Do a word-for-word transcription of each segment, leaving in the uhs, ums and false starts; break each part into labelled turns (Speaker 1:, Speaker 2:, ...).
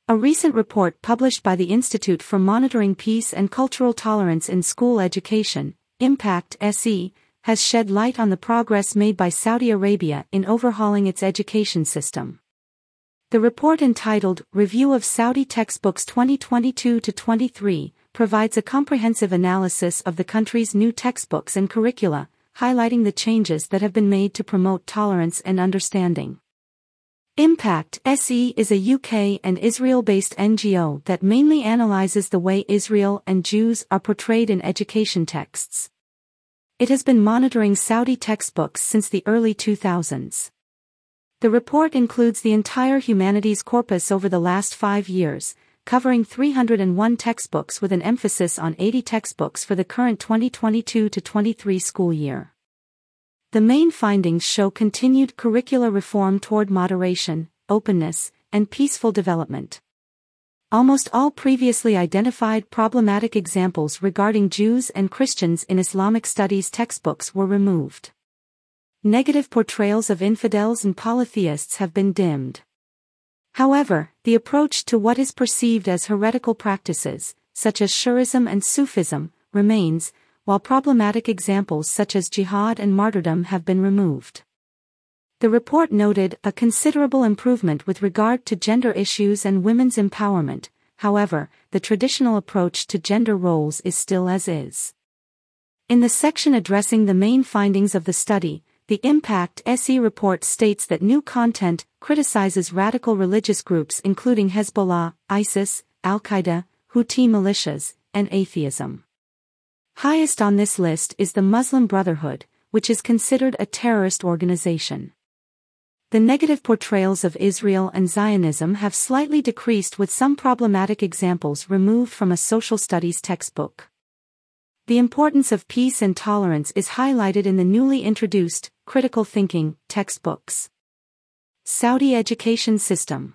Speaker 1: A recent report published by the Institute for Monitoring Peace and Cultural Tolerance in School Education, Impact S E, has shed light on the progress made by Saudi Arabia in overhauling its education system. The report, entitled Review of Saudi Textbooks twenty twenty-two to twenty-three, provides a comprehensive analysis of the country's new textbooks and curricula, highlighting the changes that have been made to promote tolerance and understanding. Impact S E is a U K and Israel-based N G O that mainly analyzes the way Israel and Jews are portrayed in education texts. It has been monitoring Saudi textbooks since the early two thousands. The report includes the entire humanities corpus over the last five years, covering three hundred one textbooks with an emphasis on eighty textbooks for the current twenty twenty-two to twenty-three school year. The main findings show continued curricular reform toward moderation, openness, and peaceful development. Almost all previously identified problematic examples regarding Jews and Christians in Islamic studies textbooks were removed. Negative portrayals of infidels and polytheists have been dimmed. However, the approach to what is perceived as heretical practices, such as Shi'ism and Sufism, remains, while problematic examples such as jihad and martyrdom have been removed. The report noted a considerable improvement with regard to gender issues and women's empowerment. However, the traditional approach to gender roles is still as is. In the section addressing the main findings of the study, the Impact S E report states that new content criticizes radical religious groups including Hezbollah, ISIS, Al-Qaeda, Houthi militias, and atheism. Highest on this list is the Muslim Brotherhood, which is considered a terrorist organization. The negative portrayals of Israel and Zionism have slightly decreased, with some problematic examples removed from a social studies textbook. The importance of peace and tolerance is highlighted in the newly introduced critical thinking textbooks. Saudi education system.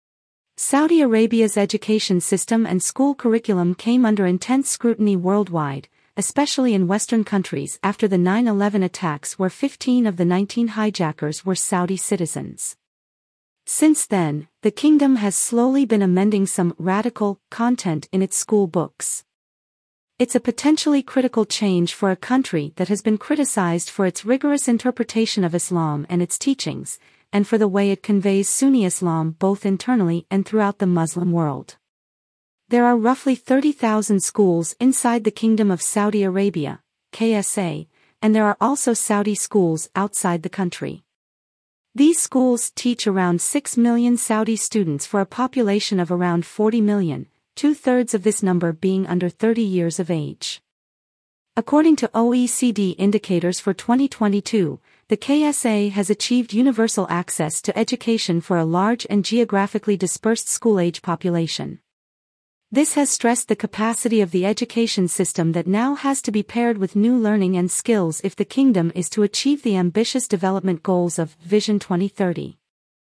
Speaker 1: Saudi Arabia's education system and school curriculum came under intense scrutiny worldwide, especially in Western countries after the nine eleven attacks, where fifteen of the nineteen hijackers were Saudi citizens. Since then, the kingdom has slowly been amending some radical content in its school books. It's a potentially critical change for a country that has been criticized for its rigorous interpretation of Islam and its teachings, and for the way it conveys Sunni Islam both internally and throughout the Muslim world. There are roughly thirty thousand schools inside the Kingdom of Saudi Arabia, K S A, and there are also Saudi schools outside the country. These schools teach around six million Saudi students for a population of around forty million, two-thirds of this number being under thirty years of age. According to O E C D indicators for twenty twenty-two, the K S A has achieved universal access to education for a large and geographically dispersed school-age population. This has stressed the capacity of the education system that now has to be paired with new learning and skills if the kingdom is to achieve the ambitious development goals of Vision twenty thirty.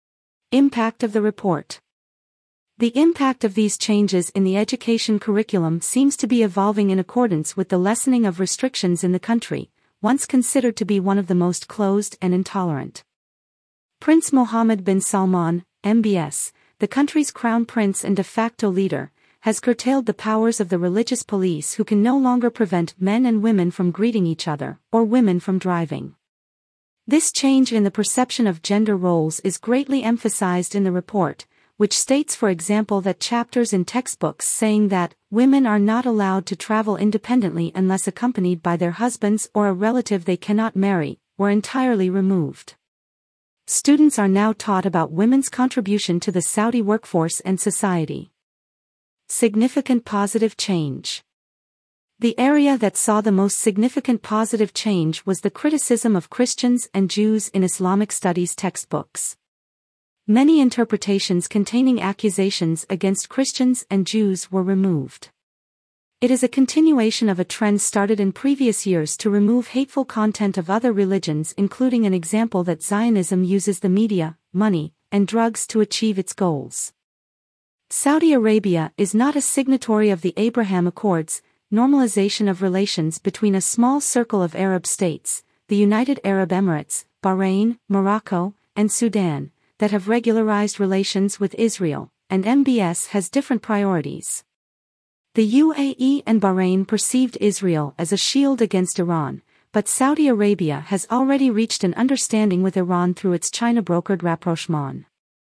Speaker 1: Impact of the report. The impact of these changes in the education curriculum seems to be evolving in accordance with the lessening of restrictions in the country, once considered to be one of the most closed and intolerant. Prince Mohammed bin Salman, M B S, the country's crown prince and de facto leader, has curtailed the powers of the religious police, who can no longer prevent men and women from greeting each other, or women from driving. This change in the perception of gender roles is greatly emphasized in the report, which states, for example, that chapters in textbooks saying that women are not allowed to travel independently unless accompanied by their husbands or a relative they cannot marry, were entirely removed. Students are now taught about women's contribution to the Saudi workforce and society. Significant positive change. The area that saw the most significant positive change was the criticism of Christians and Jews in Islamic studies textbooks. Many interpretations containing accusations against Christians and Jews were removed. It is a continuation of a trend started in previous years to remove hateful content of other religions, including an example that Zionism uses the media, money, and drugs to achieve its goals. Saudi Arabia is not a signatory of the Abraham Accords, normalization of relations between a small circle of Arab states, the United Arab Emirates, Bahrain, Morocco, and Sudan, that have regularized relations with Israel, and M B S has different priorities. The U A E and Bahrain perceived Israel as a shield against Iran, but Saudi Arabia has already reached an understanding with Iran through its China-brokered rapprochement.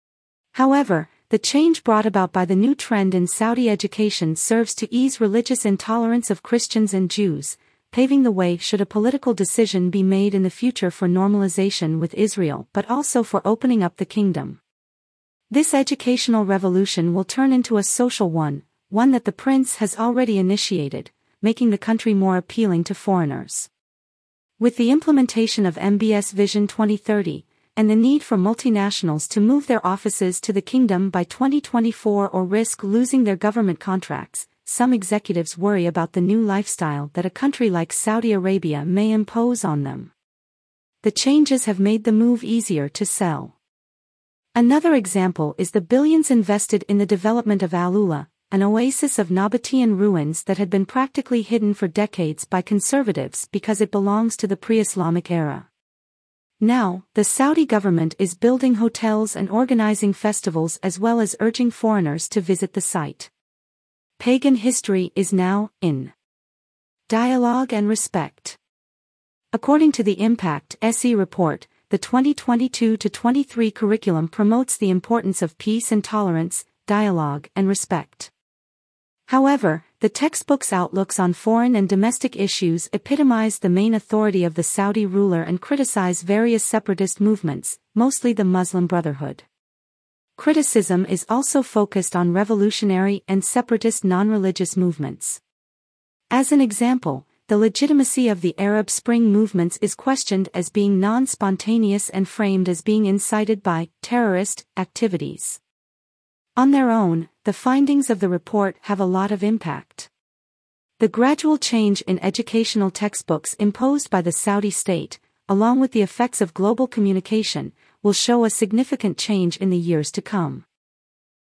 Speaker 1: However, the change brought about by the new trend in Saudi education serves to ease religious intolerance of Christians and Jews, paving the way should a political decision be made in the future for normalization with Israel but also for opening up the kingdom. This educational revolution will turn into a social one, one that the prince has already initiated, making the country more appealing to foreigners. With the implementation of M B S Vision twenty thirty, and the need for multinationals to move their offices to the kingdom by twenty twenty-four or risk losing their government contracts, some executives worry about the new lifestyle that a country like Saudi Arabia may impose on them. The changes have made the move easier to sell. Another example is the billions invested in the development of Al-Ula, an oasis of Nabatean ruins that had been practically hidden for decades by conservatives because it belongs to the pre-Islamic era. Now, the Saudi government is building hotels and organizing festivals as well as urging foreigners to visit the site. Pagan history is now in dialogue and respect. According to the Impact S E report, the twenty twenty-two to twenty-three curriculum promotes the importance of peace and tolerance, dialogue and respect. However, the textbook's outlooks on foreign and domestic issues epitomize the main authority of the Saudi ruler and criticize various separatist movements, mostly the Muslim Brotherhood. Criticism is also focused on revolutionary and separatist non-religious movements. As an example, the legitimacy of the Arab Spring movements is questioned as being non-spontaneous and framed as being incited by terrorist activities. On their own, the findings of the report have a lot of impact. The gradual change in educational textbooks imposed by the Saudi state, along with the effects of global communication, will show a significant change in the years to come.